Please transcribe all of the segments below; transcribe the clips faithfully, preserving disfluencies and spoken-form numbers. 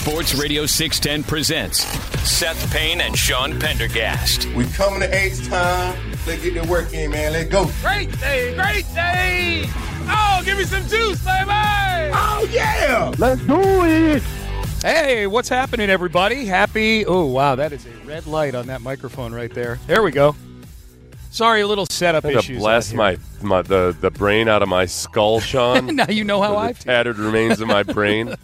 Sports Radio six ten presents Seth Payne and Sean Pendergast. We coming to H-Town. Let's get the work in, man. Let's go. Great day, great day. Oh, give me some juice, baby. Oh, yeah. Let's do it. Hey, what's happening, everybody? Happy. Oh, wow, that is a red light on that microphone right there. There we go. Sorry, a little setup I'm issues. Blast my, my the, the brain out of my skull, Sean. Now you know how the I feel. tattered remains of my brain.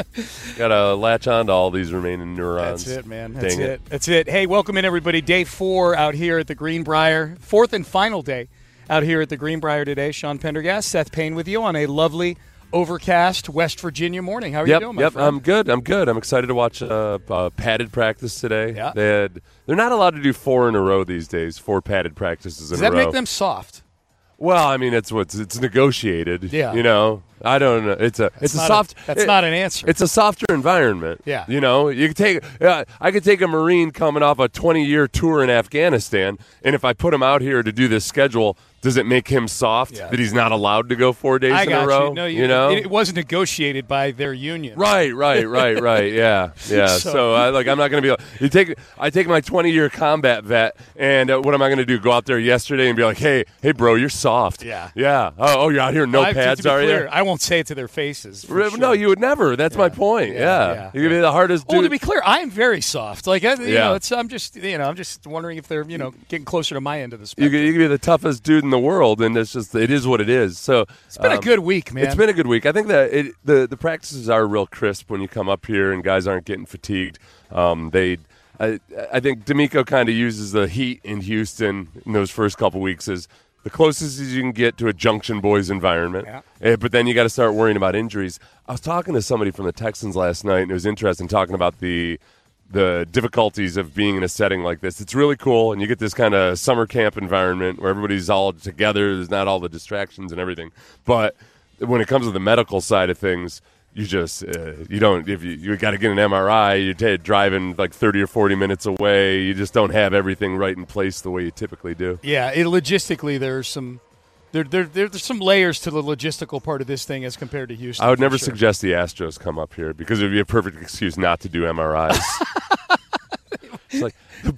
Got to latch on to all these remaining neurons. That's it, man. That's Dang it. it. That's it. Hey, welcome in, everybody. Day four out here at the Greenbrier. Fourth and final day out here at the Greenbrier today. Sean Pendergast, Seth Payne with you on a lovely, overcast West Virginia morning. How are yep, you doing, my yep, friend? I'm good. I'm good. I'm excited to watch uh, uh, padded practice today. Yeah. They had, they're not allowed to do four in a row these days, four padded practices in Does a that row. make them soft? Well, I mean, it's what's it's negotiated. Yeah. You know, I don't know. It's a That's it's a not soft. A, that's it- not an answer. It's a softer environment. Yeah. You know, you could take. Uh, I could take a Marine coming off a twenty-year tour in Afghanistan, and if I put him out here to do this schedule, does it make him soft Yeah. that he's not allowed to go four days I in got a row? you. No, you, you know, it, it wasn't negotiated by their union. Right, right, right, right. Yeah, yeah. So- so, I like, I'm not going to be. Like, you take. I take my twenty-year combat vet, and uh, what am I going to do? Go out there yesterday and be like, "Hey, hey, bro, you're soft." Yeah. Yeah. Oh, oh you're out here, no I, to- pads, to be are clear, you? I won't say it to their faces. for Re- sure. No, you would never. That's my point. Yeah, Yeah, yeah, you could be the hardest Well, dude. to be clear, I am very soft. Like, I, you Yeah. know, it's I'm just, you know, I'm just wondering if they're, you know, getting closer to my end of the you spectrum. could, you could be the toughest dude in the world, and it's just it is what it is. So It's been a um, good week, man. It's been a good week. I think that it, the the practices are real crisp when you come up here, and guys aren't getting fatigued. Um, they, I, I think D'Amico kind of uses the heat in Houston in those first couple weeks as the closest as you can get to a Junction Boys environment. Yeah. Eh, but then you got to start worrying about injuries. I was talking to somebody from the Texans last night, and it was interesting talking about the the difficulties of being in a setting like this. It's really cool, and you get this kind of summer camp environment where everybody's all together. There's not all the distractions and everything. But when it comes to the medical side of things, you just uh, you don't if you you got to get an M R I. You're t- driving like thirty or forty minutes away. You just don't have everything right in place the way you typically do. Yeah, it, logistically, there's some there, there, there, there's some layers to the logistical part of this thing as compared to Houston. I would for never sure. suggest the Astros come up here because it would be a perfect excuse not to do M R Is. It's like,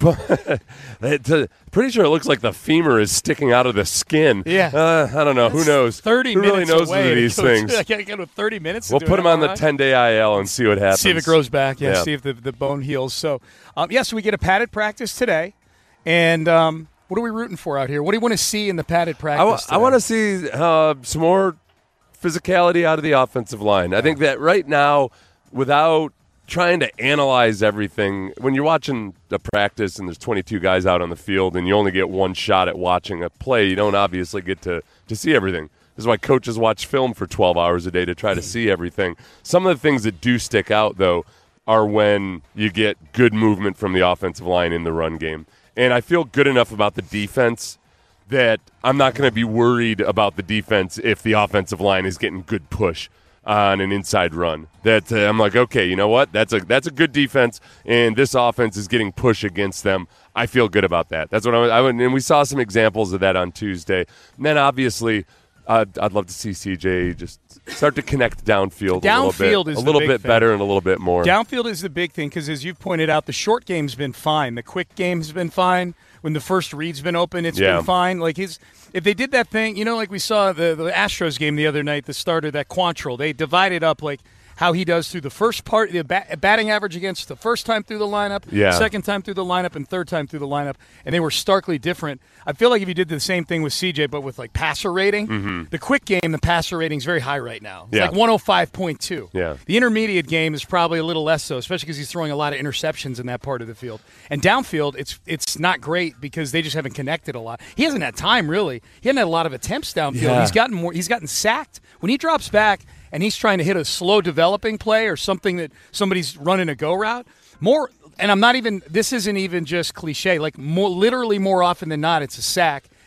it's, uh, pretty sure it looks like the femur is sticking out of the skin. Yeah. Uh, I don't know. Who That's knows? Thirty Who minutes really knows away. these to go- things? I gotta go to thirty minutes. to We'll do put an him on the M R I. ten-day I L and see what happens. See if it grows back. Yeah, Yeah. see if the, the bone heals. So, um, yeah, so we get a padded practice today. And um, what are we rooting for out here? What do you want to see in the padded practice I, w- I want to see uh, some more physicality out of the offensive line. I think that right now, without trying to analyze everything, when you're watching a practice and there's twenty-two guys out on the field and you only get one shot at watching a play, you don't obviously get to, to see everything. This is why coaches watch film for twelve hours a day to try to see everything. Some of the things that do stick out, though, are when you get good movement from the offensive line in the run game. And I feel good enough about the defense that I'm not going to be worried about the defense if the offensive line is getting good push on an inside run. That uh, I'm like, okay, you know what? That's a that's a good defense, and this offense is getting push against them. I feel good about that. That's what I, I would, and we saw some examples of that on Tuesday. And then obviously, I'd, I'd love to see C J just start to connect downfield, Downfield a little bit, is a the little big bit thing. better and a little bit more. Downfield is the big thing because, as you've pointed out, the short game's been fine. The quick game's been fine. When the first read's been open, it's Yeah. been fine. Like his, if they did that thing, you know, like we saw the, the Astros game the other night, the starter, that Quantrill, they divided up like how he does through the first part, the bat, batting average against the first time through the lineup, Yeah. second time through the lineup, and third time through the lineup, and they were starkly different. I feel like if you did the same thing with C J, but with like passer rating, Mm-hmm. the quick game, the passer rating is very high right now. It's Yeah. like one oh five point two. Yeah. The intermediate game is probably a little less so, especially because he's throwing a lot of interceptions in that part of the field. And downfield, it's it's not great because they just haven't connected a lot. He hasn't had time really. He hasn't had a lot of attempts downfield. Yeah. He's gotten more. He's gotten sacked when he drops back and he's trying to hit a slow developing play or something that somebody's running a go route. More, and I'm not even. This isn't even just cliche. Like more, literally more often than not, it's a sack.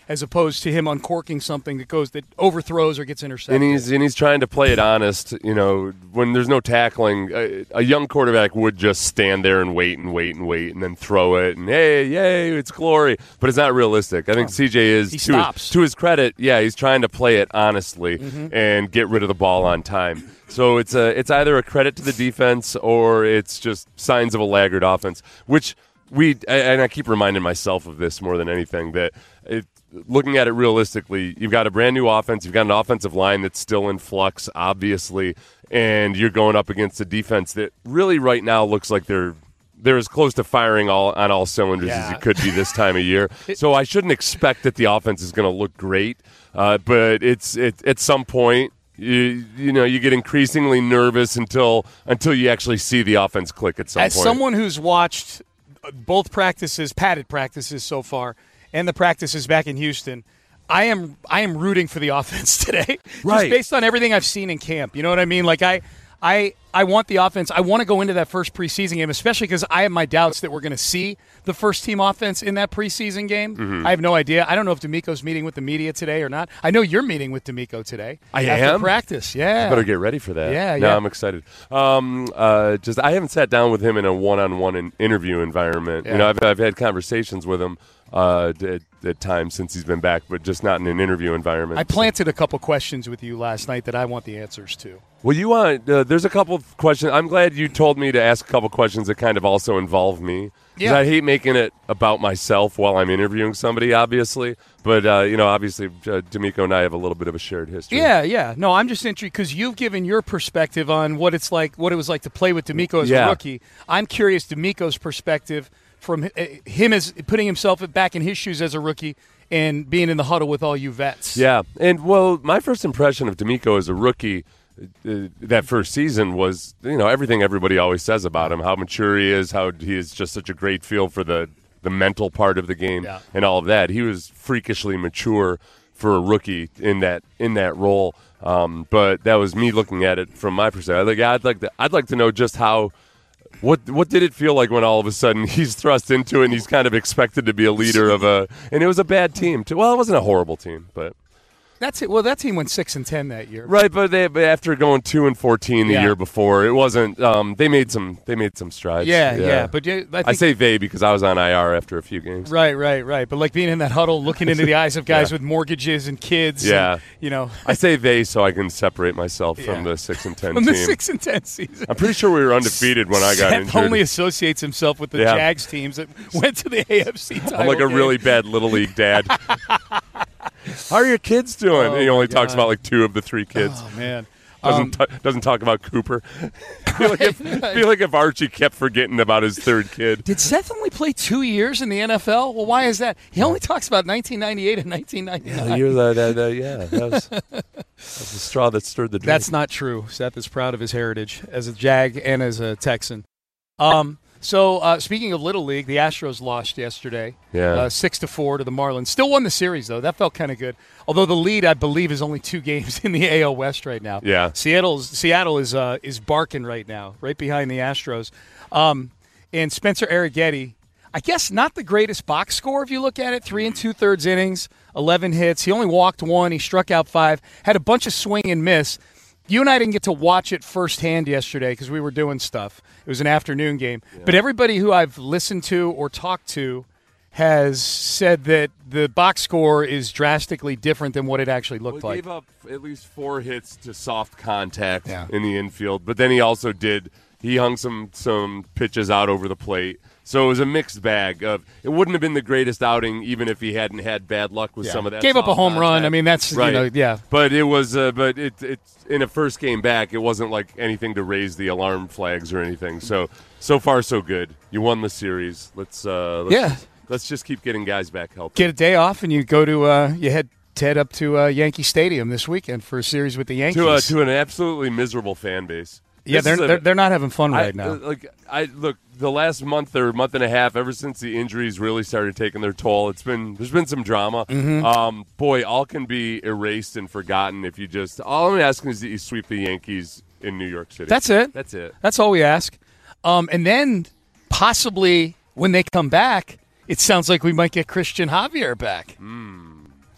as opposed to him uncorking something that goes that overthrows or gets intercepted. And he's and he's trying to play it honest. You know, when there's no tackling, a, a young quarterback would just stand there and wait and wait and wait and then throw it and hey, yay, it's glory. But it's not realistic. I think oh. C J is he to stops. his, to his credit. Yeah, he's trying to play it honestly mm-hmm. and get rid of the ball on time. So it's a it's either a credit to the defense or it's just signs of a laggard offense, which we and I keep reminding myself of this more than anything that it, looking at it realistically, you've got a brand new offense, you've got an offensive line that's still in flux, obviously, and you're going up against a defense that really right now looks like they're they're as close to firing all on all cylinders yeah. as it could be this time of year. So I shouldn't expect that the offense is going to look great, uh, but it's it, at some point. You you know you get increasingly nervous until until you actually see the offense click at some As point. As someone who's watched both practices, padded practices so far, and the practices back in Houston, I am I am rooting for the offense today, right? Just based on everything I've seen in camp. You know what I mean? Like I. I, I want the offense. I want to go into that first preseason game, especially because I have my doubts that we're going to see the first team offense in that preseason game. Mm-hmm. I have no idea. I don't know if D'Amico's meeting with the media today or not. I know you're meeting with D'Amico today. I after am? practice. Yeah. I better get ready for that. Yeah, no, yeah. I'm excited. Um, uh, just I haven't sat down with him in a one-on-one in interview environment. Yeah. You know, I've I've had conversations with him uh, at, at times since he's been back, but just not in an interview environment. I planted a couple questions with you last night that I want the answers to. Well, you want uh, there's a couple of questions. I'm glad you told me to ask a couple questions that kind of also involve me. Yeah. I hate making it about myself while I'm interviewing somebody, obviously. But, uh, you know, obviously, uh, D'Amico and I have a little bit of a shared history. Yeah, yeah. No, I'm just intrigued because you've given your perspective on what it's like, what it was like to play with D'Amico as yeah. a rookie. I'm curious D'Amico's perspective from uh, him as putting himself back in his shoes as a rookie and being in the huddle with all you vets. Yeah, and, well, my first impression of D'Amico as a rookie Uh, that first season was, you know, everything everybody always says about him, how mature he is, how he is just such a great feel for the, the mental part of the game yeah. and all of that. He was freakishly mature for a rookie in that in that role. Um, but that was me looking at it from my perspective. Like, I'd like to, I'd like to know just how what what did it feel like when all of a sudden he's thrust into it and he's kind of expected to be a leader of a, and it was a bad team too. Well, it wasn't a horrible team, but. That's it. Well, that team went six and ten that year, right? But they, but after going two and fourteen the yeah. year before, it wasn't. Um, they made some. They made some strides. Yeah, yeah. yeah. But I, think, I say they because I was on I R after a few games. Right, right, right. But like being in that huddle, looking into the eyes of guys yeah. with mortgages and kids. Yeah, and, you know. I say they so I can separate myself yeah. from the six and ten from team. the six and ten season. I'm pretty sure we were undefeated when I got Seth injured. only associates himself with the yeah. Jags teams that went to the A F C title I'm like a game. really bad little league dad. How are your kids doing? Oh, and he only God. talks about like two of the three kids. Oh man, doesn't um, t- doesn't talk about Cooper. I feel, like if, I feel like if Archie kept forgetting about his third kid. Did Seth only play two years in the N F L? Well, why is that? He only talks about nineteen ninety-eight and nineteen ninety-nine. Yeah, you're the, the, the, yeah, that was, that was the straw that stirred the drink. That's not true. Seth is proud of his heritage as a Jag and as a Texan. Um. So, uh, speaking of Little League, the Astros lost yesterday, yeah, uh, six to four to the Marlins. Still won the series though. That felt kind of good. Although the lead, I believe, is only two games in the A L West right now. Yeah, Seattle's Seattle is uh, is barking right now, right behind the Astros. Um, and Spencer Arrighetti, I guess not the greatest box score if you look at it. Three and two thirds innings, eleven hits. He only walked one. He struck out five. Had a bunch of swing and miss. You and I didn't get to watch it firsthand yesterday because we were doing stuff. It was an afternoon game. Yeah. But everybody who I've listened to or talked to has said that the box score is drastically different than what it actually looked well, he like. He gave up at least four hits to soft contact yeah. in the infield, but then he also did – he hung some, some pitches out over the plate. So it was a mixed bag of – it wouldn't have been the greatest outing even if he hadn't had bad luck with yeah. some of that. Gave up a home contact. run. I mean, that's right. – you know, yeah. But it was uh, – but it, it in a first game back, it wasn't like anything to raise the alarm flags or anything. So, so far so good. You won the series. Let's, uh, let's yeah. Let's just keep getting guys back healthy. Get a day off and you go to uh, – you head – head up to uh, Yankee Stadium this weekend for a series with the Yankees. To, uh, to an absolutely miserable fan base. Yeah, they're, a, they're they're not having fun right I, now. Like I look, the last month or month and a half, ever since the injuries really started taking their toll, it's been there's been some drama. Mm-hmm. Um, boy, all can be erased and forgotten if you just. All I'm asking is that you sweep the Yankees in New York City. That's it. That's it. That's all we ask. Um, and then possibly when they come back, it sounds like we might get Christian Javier back. Mm.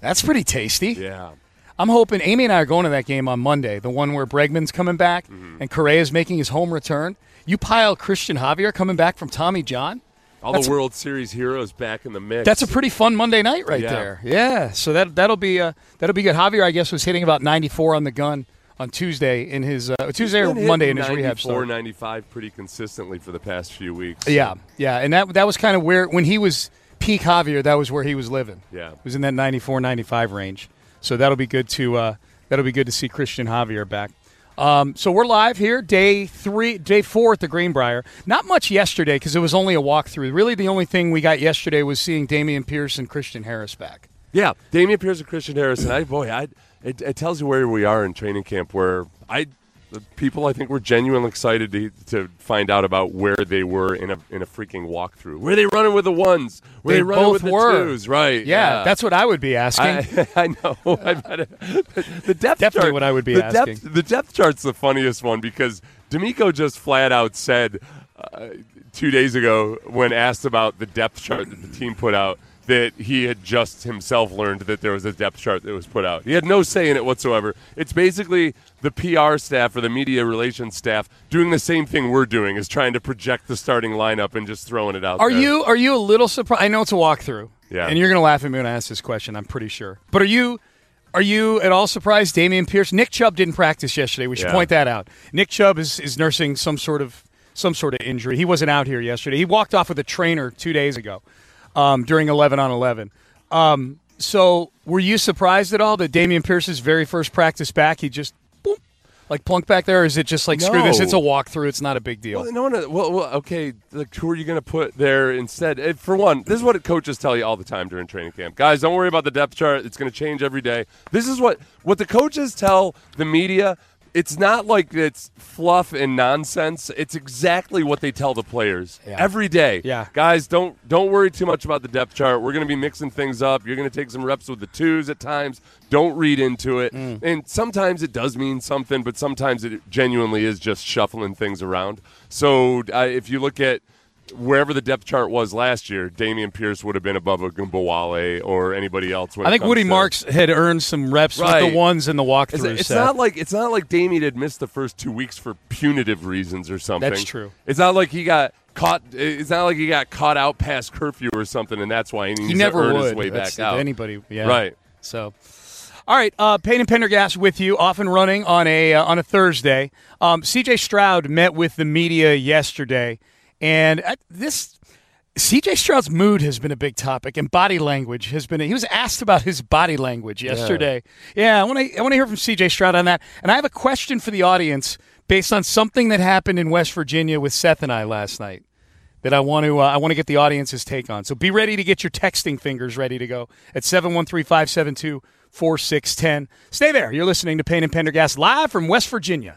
That's pretty tasty. Yeah. I'm hoping Amy and I are going to that game on Monday, the one where Bregman's coming back mm-hmm. and Correa's making his home return. You pile Christian Javier coming back from Tommy John. All that's the World Series heroes back in the mix. That's a pretty fun Monday night right yeah. there. Yeah, so that that'll be uh, that'll be good. Javier, I guess, was hitting about ninety-four on the gun on Tuesday in his uh, Tuesday or Monday in his rehab start. ninety-four, ninety-five pretty consistently for the past few weeks. Yeah, yeah, and that that was kind of where when he was peak Javier, that was where he was living. Yeah, it was in that ninety-four, ninety-five range. So that'll be good to uh, that'll be good to see Christian Javier back. Um, so we're live here, day three, day four at the Greenbrier. Not much yesterday because it was only a walkthrough. Really, the only thing we got yesterday was seeing Dameon Pierce and Christian Harris back. Yeah, Dameon Pierce and Christian Harris, and I, boy, I, it, it tells you where we are in training camp. Where I, the people, I think, were genuinely excited to to find out about where they were in a in a freaking walkthrough. Were they running with the ones? Were they, they running both with were. the twos? Right? Yeah, yeah, that's what I would be asking. I, I know. I bet it, the depth Definitely chart, what I would be the asking. Depth, the depth chart's the funniest one because D'Amico just flat out said uh, two days ago when asked about the depth chart that the team put out that he had just himself learned that there was a depth chart that was put out. He had no say in it whatsoever. It's basically the P R staff or the media relations staff doing the same thing we're doing, is trying to project the starting lineup and just throwing it out Are there. you are you a little surprised? I know it's a walkthrough, yeah. and you're going to laugh at me when I ask this question, I'm pretty sure. But are you are you at all surprised Dameon Pierce? Nick Chubb didn't practice yesterday. We should Yeah. point that out. Nick Chubb is, is nursing some sort of some sort of injury. He wasn't out here yesterday. He walked off with a trainer two days ago um, during eleven on eleven. Um, so were you surprised at all that Dameon Pierce's very first practice back, he just boom, like plunked back there? Or is it just like, screw this, No. it's a walkthrough, it's not a big deal? Well, no, no. Well, well, okay. Like, who are you going to put there instead? Uh, For one, this is what coaches tell you all the time during training camp. Guys, don't worry about the depth chart. It's going to change every day. This is what what the coaches tell the media. It's not like it's fluff and nonsense. It's exactly what they tell the players Yeah. every day. Yeah. Guys, don't don't worry too much about the depth chart. We're going to be mixing things up. You're going to take some reps with the twos at times. Don't read into it. Mm. And sometimes it does mean something, but sometimes it genuinely is just shuffling things around. So uh, if you look at wherever the depth chart was last year, Dameon Pierce would have been above a Gumbawale or anybody else. When I it think comes Woody to- Marks had earned some reps Right. with the ones in the walkthrough. It's, it's Seth. not like it's not like Damien had missed the first two weeks for punitive reasons or something. That's true. It's not like he got caught. It's not like he got caught out past curfew or something, and that's why he needs He never to earn would. his way That's back out. Anybody, yeah. Right. So, all right, uh, Payne and Pendergast with you, off and running on a uh, on a Thursday. Um, C J Stroud met with the media yesterday, and uh, this C J Stroud's mood has been a big topic, and body language has been. He was asked about his body language yesterday. Yeah, yeah I want to I want to hear from C J Stroud on that, and I have a question for the audience based on something that happened in West Virginia with Seth and I last night that I want to uh, I want to get the audience's take on. So be ready to get your texting fingers ready to go at seven one three, five seven two, four six one zero. Stay there. You're listening to Payne and Pendergast live from West Virginia.